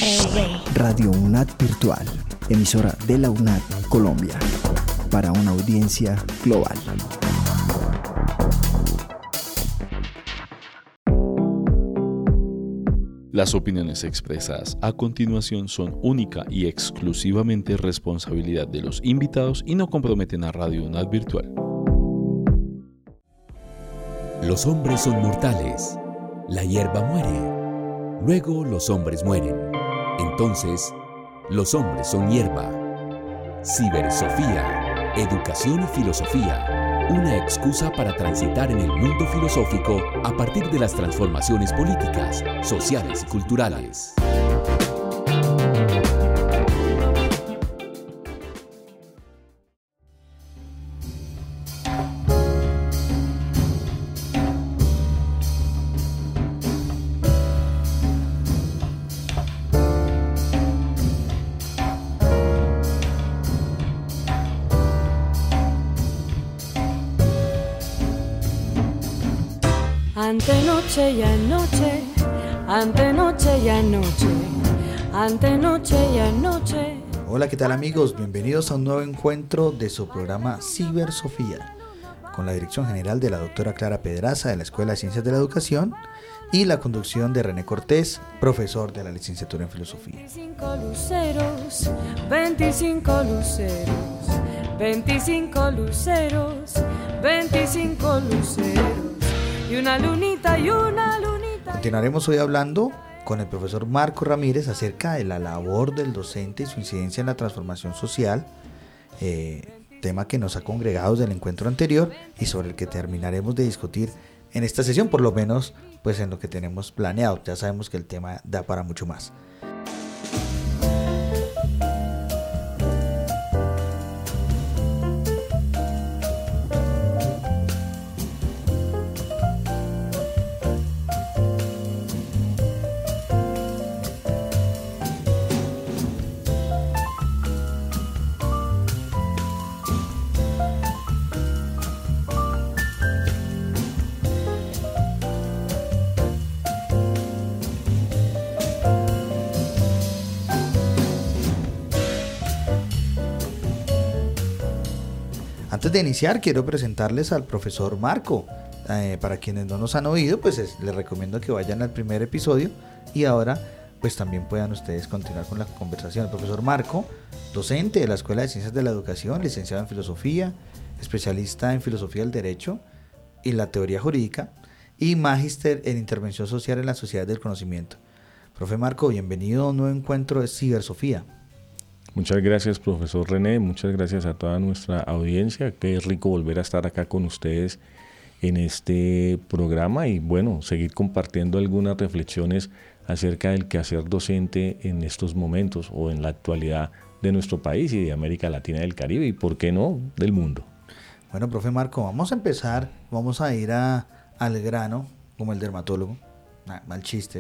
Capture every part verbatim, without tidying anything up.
Radio UNAD Virtual, emisora de la UNAD Colombia, para una audiencia global. Las opiniones expresadas a continuación son única y exclusivamente responsabilidad de los invitados y no comprometen a Radio UNAD Virtual. Los hombres son mortales. La hierba muere. Luego los hombres mueren. Entonces, los hombres son hierba. Cibersofía, educación y filosofía. Una excusa para transitar en el mundo filosófico a partir de las transformaciones políticas, sociales y culturales. Antenoche y anoche, antenoche y anoche, antenoche y anoche. Hola, ¿qué tal amigos? Bienvenidos a un nuevo encuentro de su programa Cibersofía, con la dirección general de la doctora Clara Pedraza de la Escuela de Ciencias de la Educación y la conducción de René Cortés, profesor de la licenciatura en Filosofía. veinticinco luceros, veinticinco luceros, veinticinco luceros, veinticinco luceros. Y una lunita, y una lunita. Continuaremos hoy hablando con el profesor Marco Ramírez acerca de la labor del docente y su incidencia en la transformación social, eh, tema que nos ha congregado desde el encuentro anterior y sobre el que terminaremos de discutir en esta sesión, por lo menos pues en lo que tenemos planeado. Ya sabemos que el tema da para mucho más. Antes de iniciar, quiero presentarles al profesor Marco. Eh, para quienes no nos han oído, pues es, les recomiendo que vayan al primer episodio y ahora pues también puedan ustedes continuar con la conversación. El profesor Marco, docente de la Escuela de Ciencias de la Educación, licenciado en Filosofía, especialista en Filosofía del Derecho y la Teoría Jurídica y magíster en Intervención Social en la Sociedad del Conocimiento. Profe Marco, bienvenido a un nuevo encuentro de Cibersofía. Muchas gracias, profesor René, muchas gracias a toda nuestra audiencia. Qué rico volver a estar acá con ustedes en este programa y bueno, seguir compartiendo algunas reflexiones acerca del quehacer docente en estos momentos o en la actualidad de nuestro país y de América Latina y del Caribe y, por qué no, del mundo. Bueno, profe Marco, vamos a empezar, vamos a ir a, al grano, como el dermatólogo. Nah, mal chiste.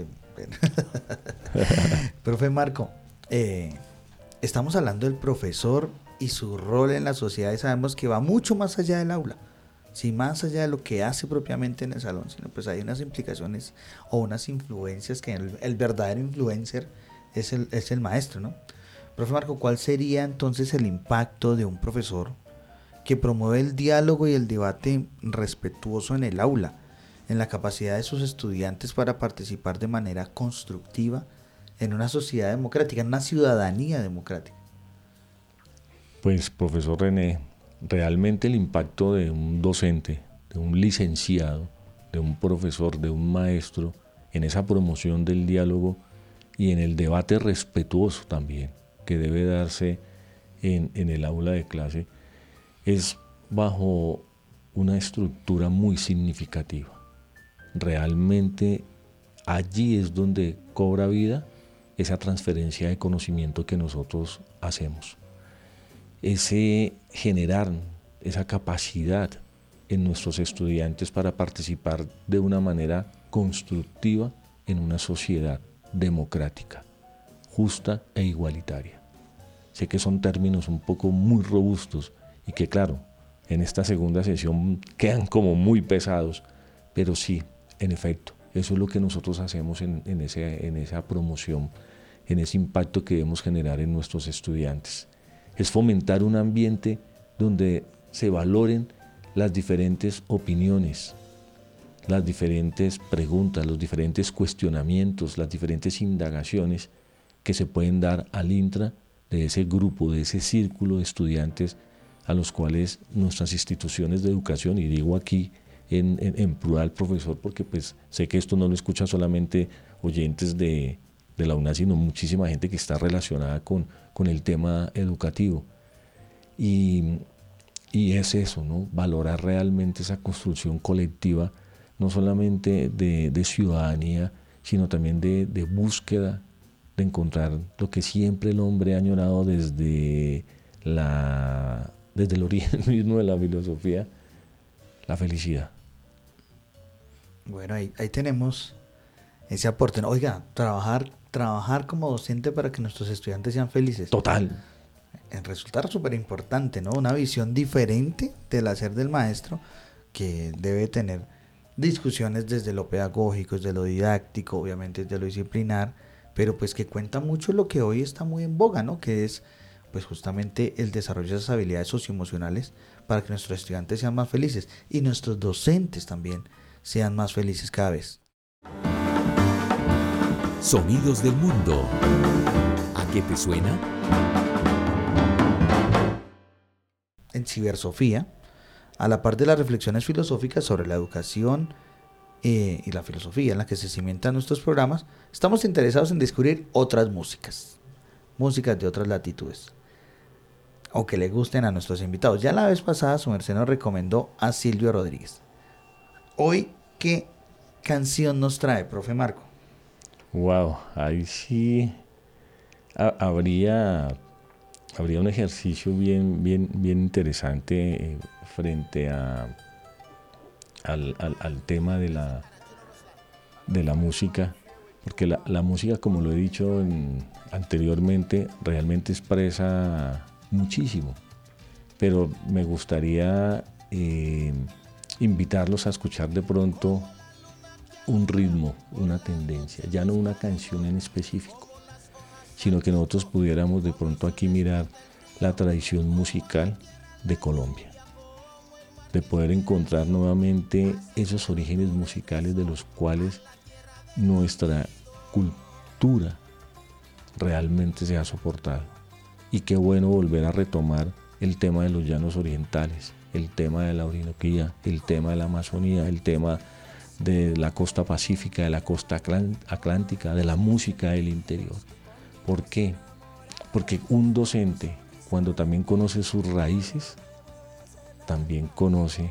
Profe Marco, eh... estamos hablando del profesor y su rol en la sociedad y sabemos que va mucho más allá del aula, sí, más allá de lo que hace propiamente en el salón, sino pues hay unas implicaciones o unas influencias que el, el verdadero influencer es el, es el maestro, ¿no? Profe Marco, ¿cuál sería entonces el impacto de un profesor que promueve el diálogo y el debate respetuoso en el aula, en la capacidad de sus estudiantes para participar de manera constructiva en una sociedad democrática, en una ciudadanía democrática? Pues, profesor René, realmente el impacto de un docente, de un licenciado, de un profesor, de un maestro, en esa promoción del diálogo y en el debate respetuoso también, que debe darse en, en el aula de clase, es bajo una estructura muy significativa. Realmente allí es donde cobra vida esa transferencia de conocimiento que nosotros hacemos. Ese generar esa capacidad en nuestros estudiantes para participar de una manera constructiva en una sociedad democrática, justa e igualitaria. Sé que son términos un poco muy robustos y que, claro, en esta segunda sesión quedan como muy pesados, pero sí, en efecto, eso es lo que nosotros hacemos en, en, ese, en esa promoción en ese impacto que debemos generar en nuestros estudiantes. Es fomentar un ambiente donde se valoren las diferentes opiniones, las diferentes preguntas, los diferentes cuestionamientos, las diferentes indagaciones que se pueden dar al intra de ese grupo, de ese círculo de estudiantes a los cuales nuestras instituciones de educación, y digo aquí en, en, en plural, profesor, porque pues sé que esto no lo escuchan solamente oyentes de, de la UNAD, sino muchísima gente que está relacionada con, con el tema educativo. Y, y es eso, ¿no? Valorar realmente esa construcción colectiva, no solamente de, de ciudadanía, sino también de, de búsqueda, de encontrar lo que siempre el hombre ha añorado desde, la, desde el origen mismo de la filosofía, la felicidad. Bueno, ahí, ahí tenemos ese aporte. Oiga, trabajar, trabajar como docente para que nuestros estudiantes sean felices. Total. Resulta súper importante, ¿no? Una visión diferente del hacer del maestro, que debe tener discusiones desde lo pedagógico, desde lo didáctico, obviamente desde lo disciplinar, pero pues que cuenta mucho lo que hoy está muy en boga, ¿no? Que es pues justamente el desarrollo de esas habilidades socioemocionales para que nuestros estudiantes sean más felices y nuestros docentes también sean más felices cada vez. Sonidos del mundo. ¿A qué te suena? En Cibersofía, a la par de las reflexiones filosóficas sobre la educación eh, y la filosofía en la que se cimientan nuestros programas, estamos interesados en descubrir otras músicas, músicas de otras latitudes, o que le gusten a nuestros invitados. Ya la vez pasada su merced nos recomendó a Silvio Rodríguez. Hoy, ¿qué canción nos trae, profe Marco? Wow, ahí sí ha, habría, habría un ejercicio bien, bien, bien interesante eh, frente a, al, al, al tema de la, de la música, porque la, la música, como lo he dicho en, anteriormente, realmente expresa muchísimo, pero me gustaría eh, invitarlos a escuchar de pronto un ritmo, una tendencia, ya no una canción en específico, sino que nosotros pudiéramos de pronto aquí mirar la tradición musical de Colombia, de poder encontrar nuevamente esos orígenes musicales de los cuales nuestra cultura realmente se ha soportado. Y qué bueno volver a retomar el tema de los llanos orientales, el tema de la Orinoquía, el tema de la Amazonía, el tema de la costa pacífica, de la costa atlántica, de la música del interior. ¿Por qué? Porque un docente, cuando también conoce sus raíces, también conoce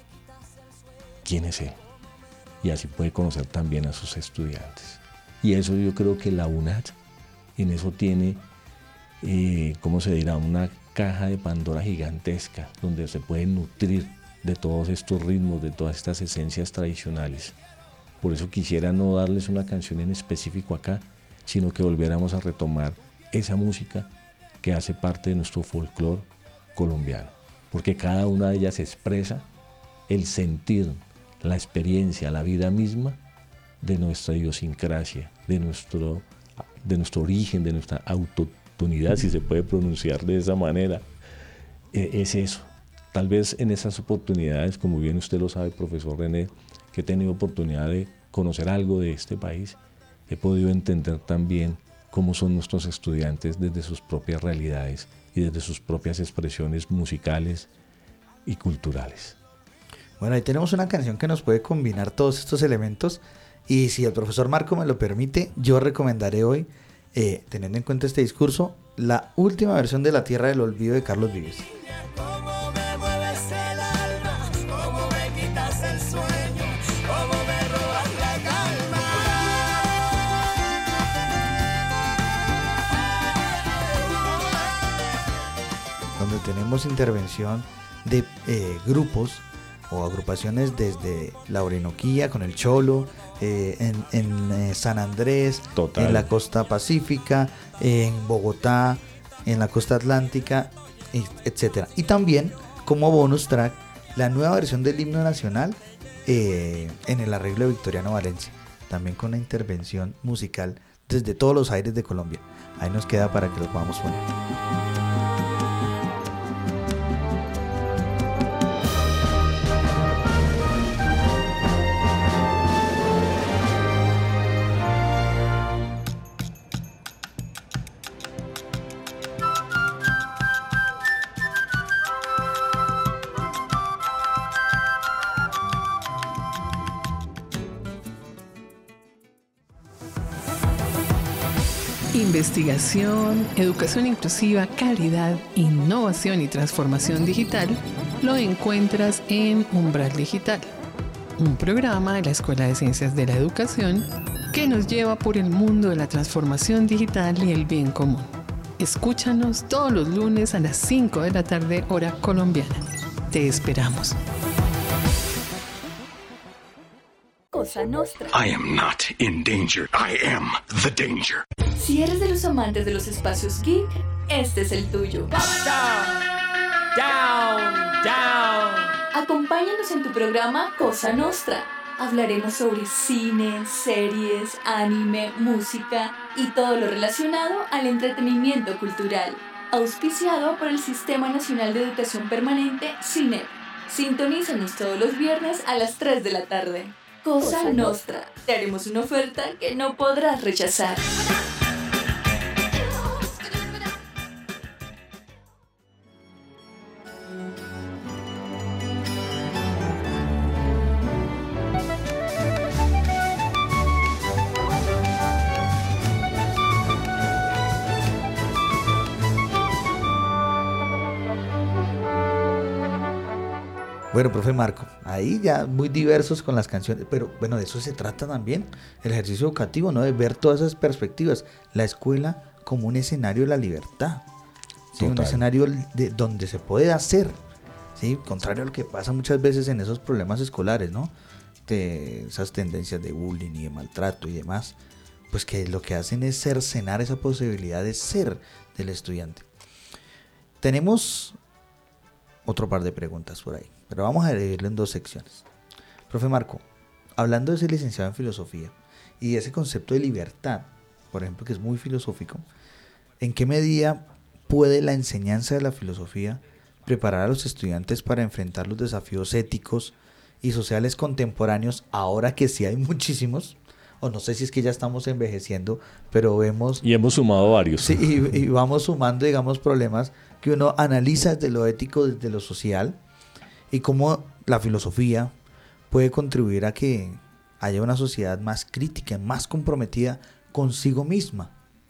quién es él, y así puede conocer también a sus estudiantes. Y eso yo creo que la UNAD en eso tiene, eh, ¿cómo se dirá?, una caja de Pandora gigantesca, donde se puede nutrir de todos estos ritmos, de todas estas esencias tradicionales. Por eso quisiera no darles una canción en específico acá, sino que volviéramos a retomar esa música que hace parte de nuestro folclore colombiano, porque cada una de ellas expresa el sentir, la experiencia, la vida misma de nuestra idiosincrasia, de nuestro, de nuestro origen, de nuestra autotonidad, si se puede pronunciar de esa manera. Eh, es eso. Tal vez en esas oportunidades, como bien usted lo sabe, profesor René, que he tenido oportunidad de conocer algo de este país, he podido entender también cómo son nuestros estudiantes desde sus propias realidades y desde sus propias expresiones musicales y culturales. Bueno, ahí tenemos una canción que nos puede combinar todos estos elementos, y si el profesor Marco me lo permite, yo recomendaré hoy, eh, teniendo en cuenta este discurso, la última versión de La Tierra del Olvido de Carlos Vives. Donde tenemos intervención de eh, grupos o agrupaciones desde la Orinoquía con el Cholo, eh, en, en eh, San Andrés, Total. En la costa pacífica, eh, en Bogotá, en la costa atlántica, etcétera. Y también como bonus track la nueva versión del himno nacional eh, en el arreglo de Victoriano Valencia, también con una intervención musical desde todos los aires de Colombia. Ahí nos queda para que lo podamos poner. Investigación, educación inclusiva, calidad, innovación y transformación digital lo encuentras en Umbral Digital, un programa de la Escuela de Ciencias de la Educación que nos lleva por el mundo de la transformación digital y el bien común. Escúchanos todos los lunes a las cinco de la tarde, hora colombiana. Te esperamos. Cosa Nostra. I am not in danger. I am the danger. Si eres de los amantes de los espacios geek, este es el tuyo. Down, down, down. Acompáñanos en tu programa Cosa Nostra. Hablaremos sobre cine, series, anime, música y todo lo relacionado al entretenimiento cultural. Auspiciado por el Sistema Nacional de Educación Permanente, SINEP. Sintonízanos todos los viernes a las tres de la tarde. Cosa, Cosa Nostra. Te haremos una oferta que no podrás rechazar. Bueno, profe Marco, ahí ya muy diversos con las canciones, pero bueno, de eso se trata también, el ejercicio educativo, ¿no? De ver todas esas perspectivas, la escuela como un escenario de la libertad, ¿sí? Un escenario de donde se puede hacer, ¿sí? Contrario a lo que pasa muchas veces en esos problemas escolares, ¿no? De esas tendencias de bullying y de maltrato y demás, pues que lo que hacen es cercenar esa posibilidad de ser del estudiante. Tenemos otro par de preguntas por ahí, pero vamos a dividirlo en dos secciones. Profe Marco, hablando de ser licenciado en filosofía y de ese concepto de libertad, por ejemplo, que es muy filosófico, ¿en qué medida puede la enseñanza de la filosofía preparar a los estudiantes para enfrentar los desafíos éticos y sociales contemporáneos, ahora que sí hay muchísimos? O no sé si es que ya estamos envejeciendo, pero vemos... Y hemos sumado varios. Sí, y, y vamos sumando, digamos, problemas que uno analiza desde lo ético, desde lo social, y cómo la filosofía puede contribuir a que haya una sociedad más crítica, más comprometida consigo misma.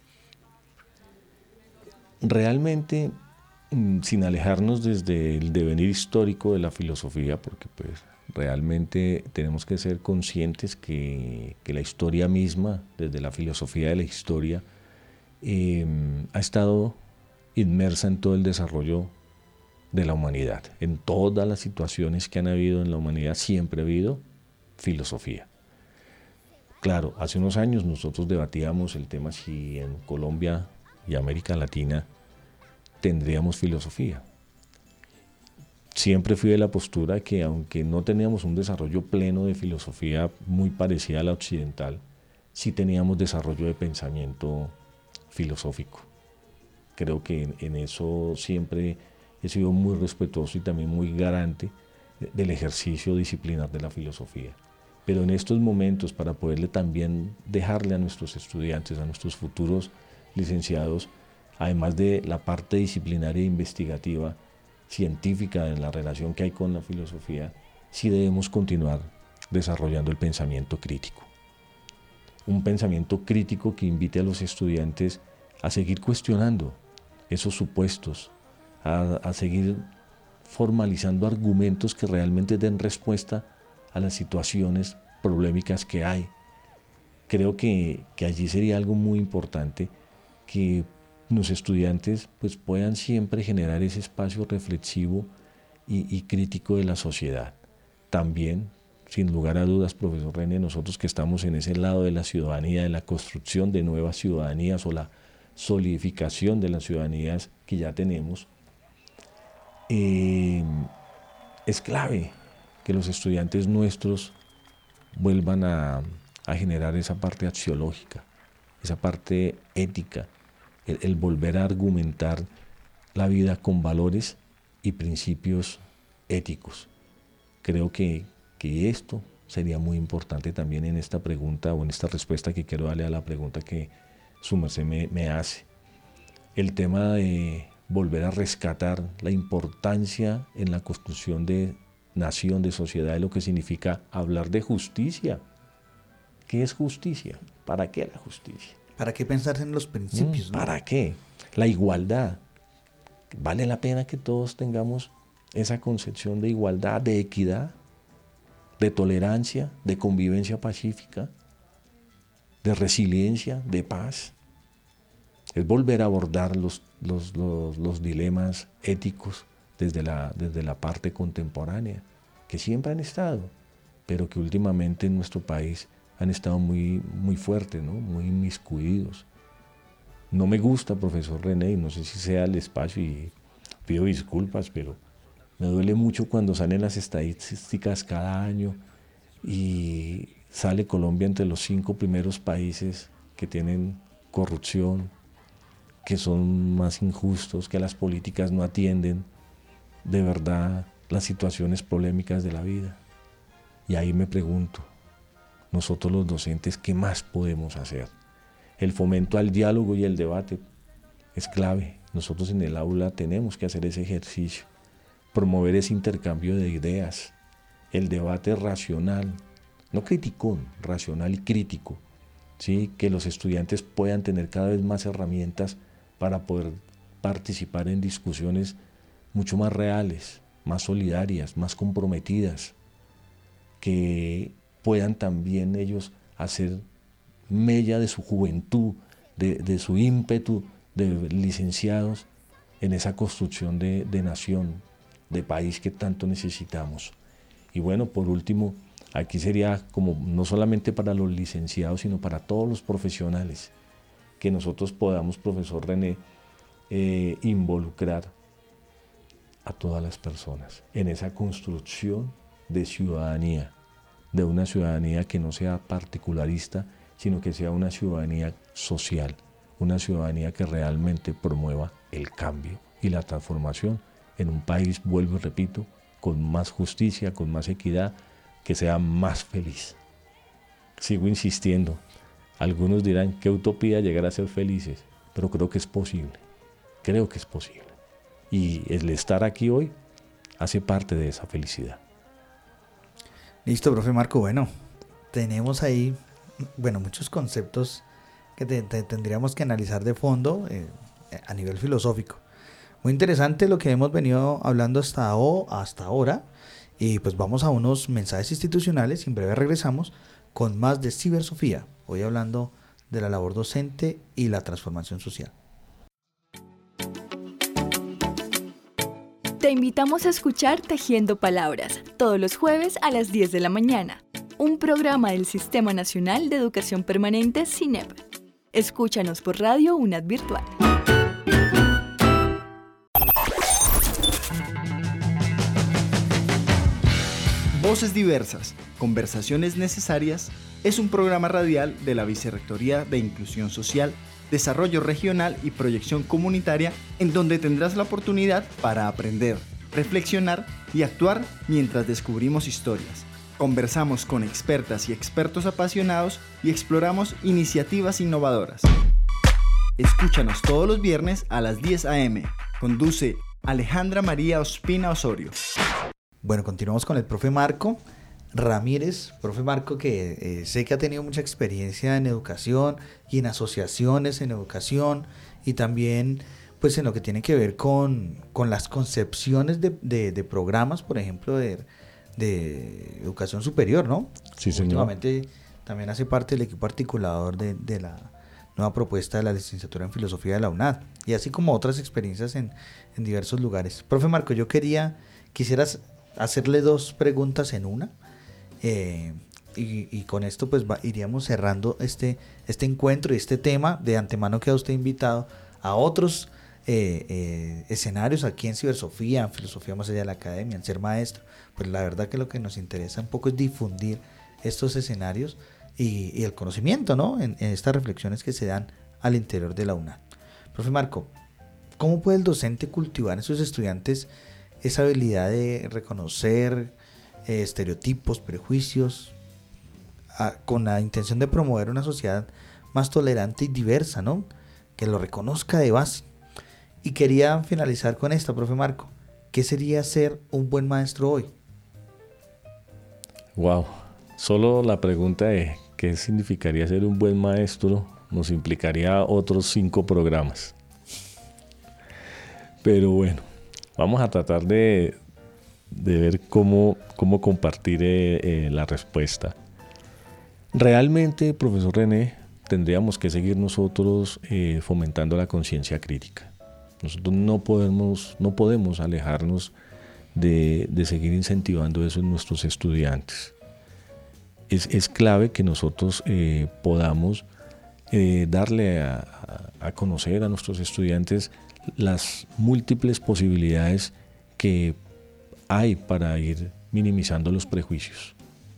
Realmente, sin alejarnos desde el devenir histórico de la filosofía, porque pues realmente tenemos que ser conscientes que, que la historia misma, desde la filosofía de la historia, eh, ha estado inmersa en todo el desarrollo de la humanidad. En todas las situaciones que han habido en la humanidad siempre ha habido filosofía. Claro, hace unos años nosotros debatíamos el tema si en Colombia y América Latina tendríamos filosofía. Siempre fui de la postura que aunque no teníamos un desarrollo pleno de filosofía muy parecida a la occidental, sí teníamos desarrollo de pensamiento filosófico. Creo que en, en eso siempre he sido muy respetuoso y también muy garante del ejercicio disciplinar de la filosofía. Pero en estos momentos, para poderle también dejarle a nuestros estudiantes, a nuestros futuros licenciados, además de la parte disciplinaria e investigativa, científica en la relación que hay con la filosofía, sí debemos continuar desarrollando el pensamiento crítico. Un pensamiento crítico que invite a los estudiantes a seguir cuestionando esos supuestos, a, a seguir formalizando argumentos que realmente den respuesta a las situaciones problemáticas que hay. Creo que, que allí sería algo muy importante que los estudiantes pues, puedan siempre generar ese espacio reflexivo y, y crítico de la sociedad. También, sin lugar a dudas, profesor René, nosotros que estamos en ese lado de la ciudadanía, de la construcción de nuevas ciudadanías o la solidificación de las ciudadanías que ya tenemos, eh, es clave que los estudiantes nuestros vuelvan a, a generar esa parte axiológica, esa parte ética, el, el volver a argumentar la vida con valores y principios éticos. Creo que, que esto sería muy importante también en esta pregunta o en esta respuesta que quiero darle a la pregunta que su merced me, me hace. El tema de volver a rescatar la importancia en la construcción de nación, de sociedad, de lo que significa hablar de justicia. ¿Qué es justicia? ¿Para qué la justicia? ¿Para qué pensar en los principios? Mm, ¿Para ¿no? qué? La igualdad. ¿Vale la pena que todos tengamos esa concepción de igualdad, de equidad, de tolerancia, de convivencia pacífica, de resiliencia, de paz? Es volver a abordar los, los, los, los dilemas éticos desde la, desde la parte contemporánea, que siempre han estado, pero que últimamente en nuestro país han estado muy, muy fuertes, ¿no? Muy inmiscuidos. No me gusta, profesor René, y no sé si sea el espacio y pido disculpas, pero me duele mucho cuando salen las estadísticas cada año y sale Colombia entre los cinco primeros países que tienen corrupción, que son más injustos, que las políticas no atienden de verdad las situaciones polémicas de la vida. Y ahí me pregunto, nosotros los docentes, ¿qué más podemos hacer? El fomento al diálogo y el debate es clave. Nosotros en el aula tenemos que hacer ese ejercicio, promover ese intercambio de ideas, el debate racional, no criticón, racional y crítico, ¿sí? Que los estudiantes puedan tener cada vez más herramientas para poder participar en discusiones mucho más reales, más solidarias, más comprometidas, que puedan también ellos hacer mella de su juventud, de, de su ímpetu de licenciados en esa construcción de, de nación, de país que tanto necesitamos. Y bueno, por último, aquí sería como no solamente para los licenciados, sino para todos los profesionales, que nosotros podamos, profesor René, eh, involucrar a todas las personas en esa construcción de ciudadanía, de una ciudadanía que no sea particularista, sino que sea una ciudadanía social, una ciudadanía que realmente promueva el cambio y la transformación en un país, vuelvo y repito, con más justicia, con más equidad, que sea más feliz. Sigo insistiendo, algunos dirán qué utopía llegar a ser felices, pero creo que es posible, creo que es posible. Y el estar aquí hoy hace parte de esa felicidad. Listo, profe Marco. Bueno, tenemos ahí, bueno, muchos conceptos que te, te, tendríamos que analizar de fondo eh, a nivel filosófico. Muy interesante lo que hemos venido hablando hasta, o, hasta ahora. Y pues vamos a unos mensajes institucionales y en breve regresamos con más de Cibersofía. Hoy hablando de la labor docente y la transformación social. Te invitamos a escuchar Tejiendo Palabras, todos los jueves a las diez de la mañana, un programa del Sistema Nacional de Educación Permanente SINEP. Escúchanos por Radio UNAD Virtual. Voces diversas, conversaciones necesarias, es un programa radial de la Vicerrectoría de Inclusión Social, Desarrollo Regional y Proyección Comunitaria, en donde tendrás la oportunidad para aprender, reflexionar y actuar mientras descubrimos historias. Conversamos con expertas y expertos apasionados y exploramos iniciativas innovadoras. Escúchanos todos los viernes a las diez a eme. Conduce Alejandra María Ospina Osorio. Bueno, continuamos con el profe Marco Ramírez, profe Marco, que eh, sé que ha tenido mucha experiencia en educación y en asociaciones en educación y también pues en lo que tiene que ver con, con las concepciones de, de, de programas, por ejemplo, de, de educación superior, ¿no? Sí, señor. Últimamente también hace parte del equipo articulador de, de la nueva propuesta de la licenciatura en filosofía de la UNAD y así como otras experiencias en, en diversos lugares. Profe Marco, yo quería, quisieras hacerle dos preguntas en una. Eh, y, y con esto pues va, iríamos cerrando este, este encuentro y este tema. De antemano queda usted invitado a otros eh, eh, escenarios aquí en Cibersofía, en Filosofía Más Allá de la Academia, en Ser Maestro. Pues la verdad que lo que nos interesa un poco es difundir estos escenarios y, y el conocimiento, ¿no? En, en estas reflexiones que se dan al interior de la UNAD. Profe Marco, ¿cómo puede el docente cultivar en sus estudiantes esa habilidad de reconocer eh, estereotipos, prejuicios, a, con la intención de promover una sociedad más tolerante y diversa, ¿no? Que lo reconozca de base? Y quería finalizar con esto, profe Marco. ¿Qué sería ser un buen maestro hoy? Wow, solo la pregunta de qué significaría ser un buen maestro nos implicaría otros cinco programas. Pero bueno, vamos a tratar de, de ver cómo, cómo compartir eh, eh, la respuesta. Realmente, profesor René, tendríamos que seguir nosotros eh, fomentando la conciencia crítica. Nosotros no podemos, no podemos alejarnos de, de seguir incentivando eso en nuestros estudiantes. Es, es clave que nosotros eh, podamos eh, darle a, a conocer a nuestros estudiantes las múltiples posibilidades que hay para ir minimizando los prejuicios,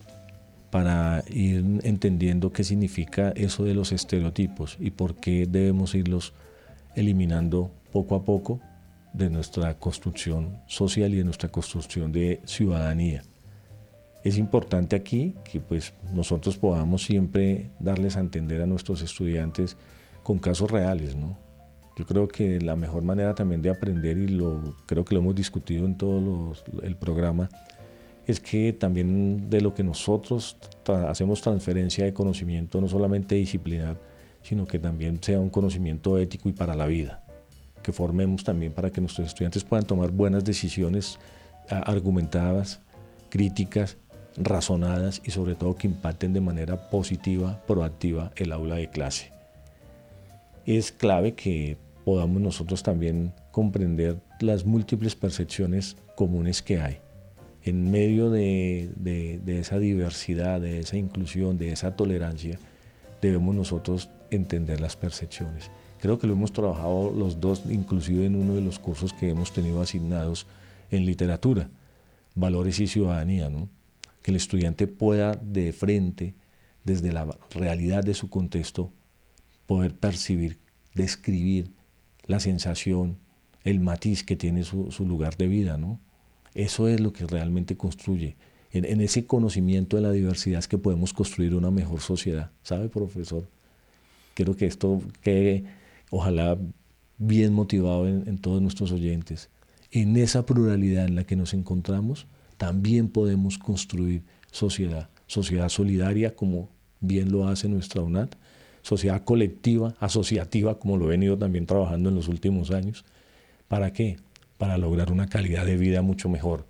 para ir entendiendo qué significa eso de los estereotipos y por qué debemos irlos eliminando poco a poco de nuestra construcción social y de nuestra construcción de ciudadanía. Es importante aquí que pues, nosotros podamos siempre darles a entender a nuestros estudiantes con casos reales, ¿no? Yo creo que la mejor manera también de aprender, y lo, creo que lo hemos discutido en todo los, el programa, es que también de lo que nosotros tra- hacemos transferencia de conocimiento, no solamente disciplinar, sino que también sea un conocimiento ético y para la vida, que formemos también para que nuestros estudiantes puedan tomar buenas decisiones argumentadas, críticas, razonadas y sobre todo que impacten de manera positiva, proactiva el aula de clase. Es clave que podamos nosotros también comprender las múltiples percepciones comunes que hay. En medio de, de, de esa diversidad, de esa inclusión, de esa tolerancia, debemos nosotros entender las percepciones. Creo que lo hemos trabajado los dos, inclusive en uno de los cursos que hemos tenido asignados en literatura, valores y ciudadanía, ¿no? Que el estudiante pueda de frente, desde la realidad de su contexto, poder percibir, describir la sensación, el matiz que tiene su, su lugar de vida, ¿no? Eso es lo que realmente construye. En, en ese conocimiento de la diversidad es que podemos construir una mejor sociedad. ¿Sabe, profesor? Quiero que esto quede, ojalá, bien motivado en, en todos nuestros oyentes. En esa pluralidad en la que nos encontramos, también podemos construir sociedad. Sociedad solidaria, como bien lo hace nuestra UNAD. Sociedad colectiva, asociativa, como lo he venido también trabajando en los últimos años. ¿Para qué? Para lograr una calidad de vida mucho mejor.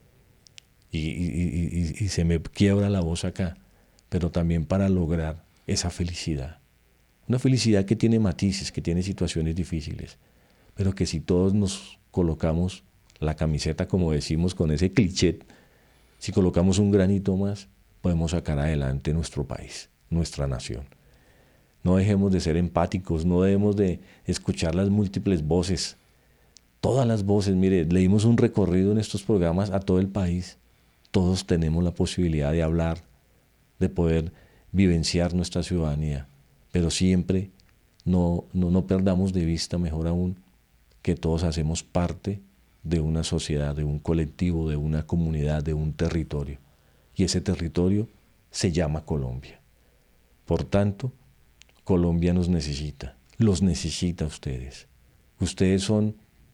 Y, y, y, y se me quiebra la voz acá, pero también para lograr esa felicidad. Una felicidad que tiene matices, que tiene situaciones difíciles, pero que si todos nos colocamos la camiseta, como decimos con ese cliché, si colocamos un granito más, podemos sacar adelante nuestro país, nuestra nación. No dejemos de ser empáticos, no debemos de escuchar las múltiples voces, todas las voces. Mire, leímos un recorrido en estos programas a todo el país. Todos tenemos la posibilidad de hablar, de poder vivenciar nuestra ciudadanía, pero siempre no, no, no perdamos de vista, mejor aún, que todos hacemos parte de una sociedad, de un colectivo, de una comunidad, de un territorio. Y ese territorio se llama Colombia. Por tanto, Colombia nos necesita, los necesita a ustedes. Ustedes son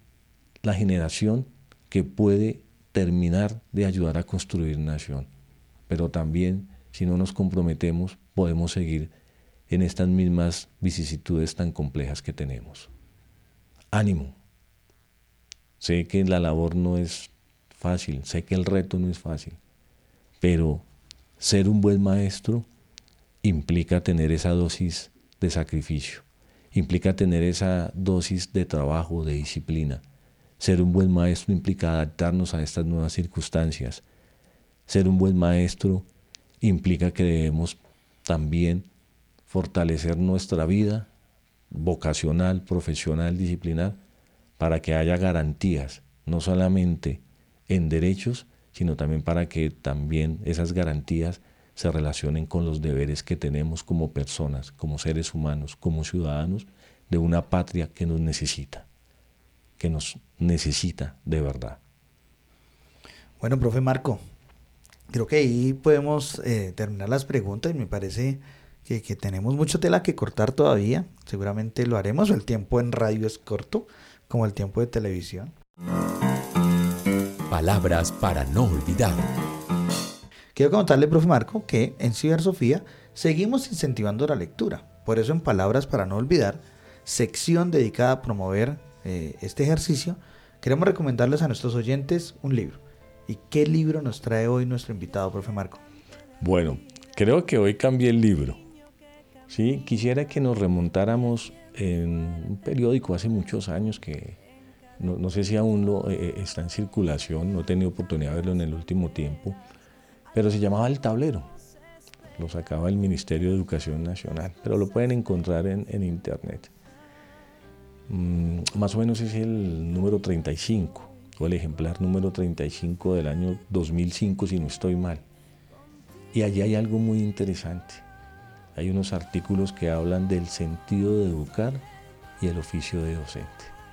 la generación que puede terminar de ayudar a construir nación. Pero también, si no nos comprometemos, podemos seguir en estas mismas vicisitudes tan complejas que tenemos. Ánimo. Sé que la labor no es fácil, sé que el reto no es fácil, pero ser un buen maestro implica tener esa dosis de sacrificio, implica tener esa dosis de trabajo, de disciplina. Ser un buen maestro implica adaptarnos a estas nuevas circunstancias. Ser un buen maestro implica que debemos también fortalecer nuestra vida vocacional, profesional, disciplinar, para que haya garantías, no solamente en derechos, sino también para que también esas garantías se relacionen con los deberes que tenemos como personas, como seres humanos, como ciudadanos de una patria que nos necesita, que nos necesita de verdad. Bueno, profe Marco, creo que ahí podemos eh, terminar las preguntas y me parece que, que tenemos mucha tela que cortar todavía. Seguramente lo haremos, el tiempo en radio es corto, como el tiempo de televisión. Palabras para no olvidar. Quiero contarle, profe Marco, que en Cibersofía seguimos incentivando la lectura. Por eso en Palabras para no olvidar, sección dedicada a promover eh, este ejercicio, queremos recomendarles a nuestros oyentes un libro. ¿Y qué libro nos trae hoy nuestro invitado, profe Marco? Bueno, creo que hoy cambié el libro. Sí, quisiera que nos remontáramos en un periódico hace muchos años que no, no sé si aún lo, eh, está en circulación, no he tenido oportunidad de verlo en el último tiempo, pero se llamaba El Tablero. Lo sacaba el Ministerio de Educación Nacional, pero lo pueden encontrar en, en internet. Mm, más o menos es el número treinta y cinco, o el ejemplar número treinta y cinco del año dos mil cinco, si no estoy mal. Y allí hay algo muy interesante. Hay unos artículos que hablan del sentido de educar y el oficio de docente.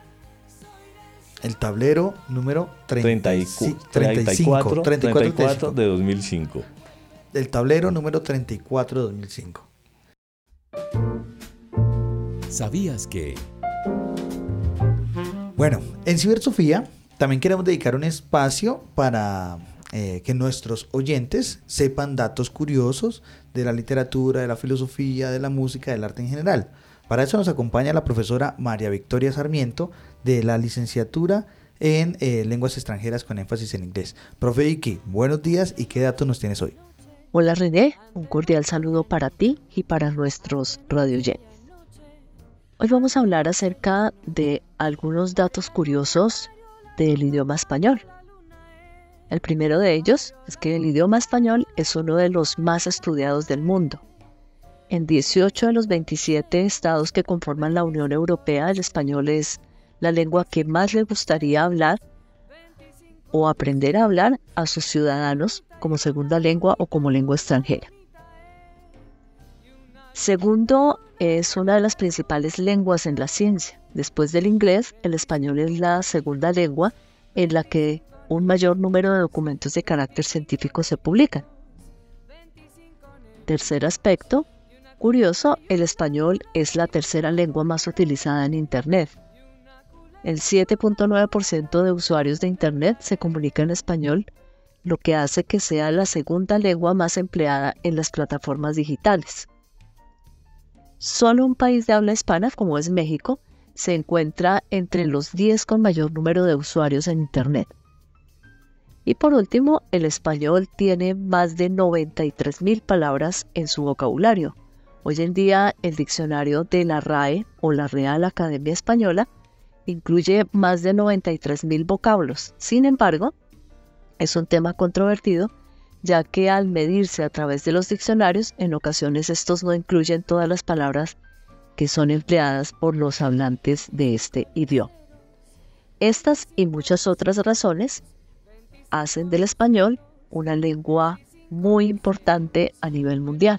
El Tablero número treinta y cinco, treinta y cuatro, treinta y cuatro de dos mil cinco. El Tablero número treinta y cuatro de dos mil cinco. ¿Sabías que? Bueno, en Cibersofía también queremos dedicar un espacio para eh, que nuestros oyentes sepan datos curiosos de la literatura, de la filosofía, de la música, del arte en general. Para eso nos acompaña la profesora María Victoria Sarmiento de la licenciatura en eh, lenguas extranjeras con énfasis en inglés. Profe Vicky, buenos días y ¿qué datos nos tienes hoy? Hola René, un cordial saludo para ti y para nuestros radioyentes. Hoy vamos a hablar acerca de algunos datos curiosos del idioma español. El primero de ellos es que el idioma español es uno de los más estudiados del mundo. En dieciocho de los veintisiete estados que conforman la Unión Europea, el español es la lengua que más le gustaría hablar o aprender a hablar a sus ciudadanos como segunda lengua o como lengua extranjera. Segundo, es una de las principales lenguas en la ciencia. Después del inglés, el español es la segunda lengua en la que un mayor número de documentos de carácter científico se publican. Tercer aspecto curioso, el español es la tercera lengua más utilizada en Internet. El siete punto nueve por ciento de usuarios de Internet se comunica en español, lo que hace que sea la segunda lengua más empleada en las plataformas digitales. Solo un país de habla hispana, como es México, se encuentra entre los diez con mayor número de usuarios en Internet. Y por último, el español tiene más de noventa y tres mil palabras en su vocabulario. Hoy en día, el diccionario de la R A E o la Real Academia Española incluye más de noventa y tres mil vocablos. Sin embargo, es un tema controvertido, ya que al medirse a través de los diccionarios, en ocasiones estos no incluyen todas las palabras que son empleadas por los hablantes de este idioma. Estas y muchas otras razones hacen del español una lengua muy importante a nivel mundial.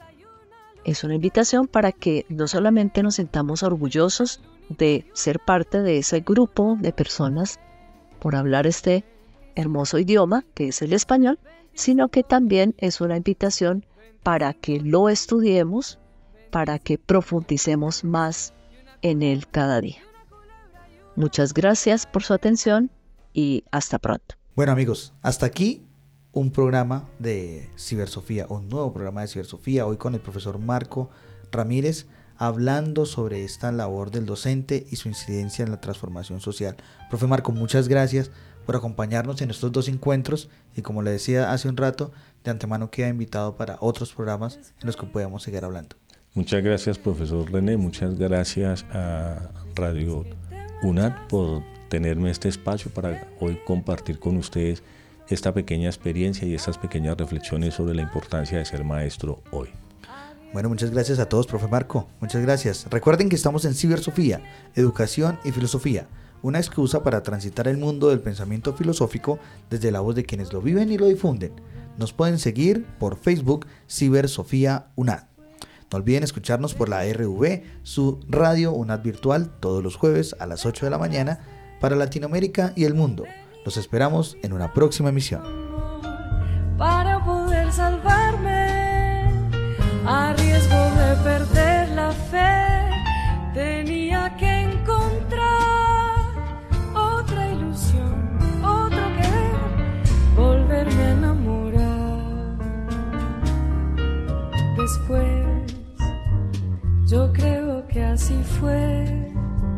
Es una invitación para que no solamente nos sintamos orgullosos de ser parte de ese grupo de personas por hablar este hermoso idioma que es el español, sino que también es una invitación para que lo estudiemos, para que profundicemos más en él cada día. Muchas gracias por su atención y hasta pronto. Bueno amigos, hasta aquí un programa de Cibersofía, un nuevo programa de Cibersofía, hoy con el profesor Marco Ramírez, hablando sobre esta labor del docente y su incidencia en la transformación social. Profe Marco, muchas gracias por acompañarnos en estos dos encuentros y como le decía hace un rato, de antemano queda invitado para otros programas en los que podamos seguir hablando. Muchas gracias profesor René, muchas gracias a Radio UNAD por tenerme este espacio para hoy compartir con ustedes esta pequeña experiencia y estas pequeñas reflexiones sobre la importancia de ser maestro hoy. Bueno, muchas gracias a todos, profe Marco, muchas gracias. Recuerden que estamos en Cibersofía, Educación y Filosofía, una excusa para transitar el mundo del pensamiento filosófico desde la voz de quienes lo viven y lo difunden. Nos pueden seguir por Facebook Cibersofía UNAD. No olviden escucharnos por la R V, su radio UNAD virtual, todos los jueves a las ocho de la mañana para Latinoamérica y el mundo. Los esperamos en una próxima emisión. Para poder salvarme, a riesgo de perder la fe, tenía que encontrar otra ilusión, otro querer, volverme a enamorar. Después, yo creo que así fue.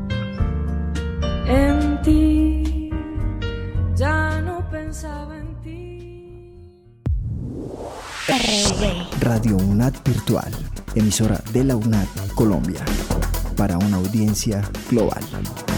En ti, ya no pensaba en ti. Radio UNAD Virtual, emisora de la UNAD Colombia, para una audiencia global.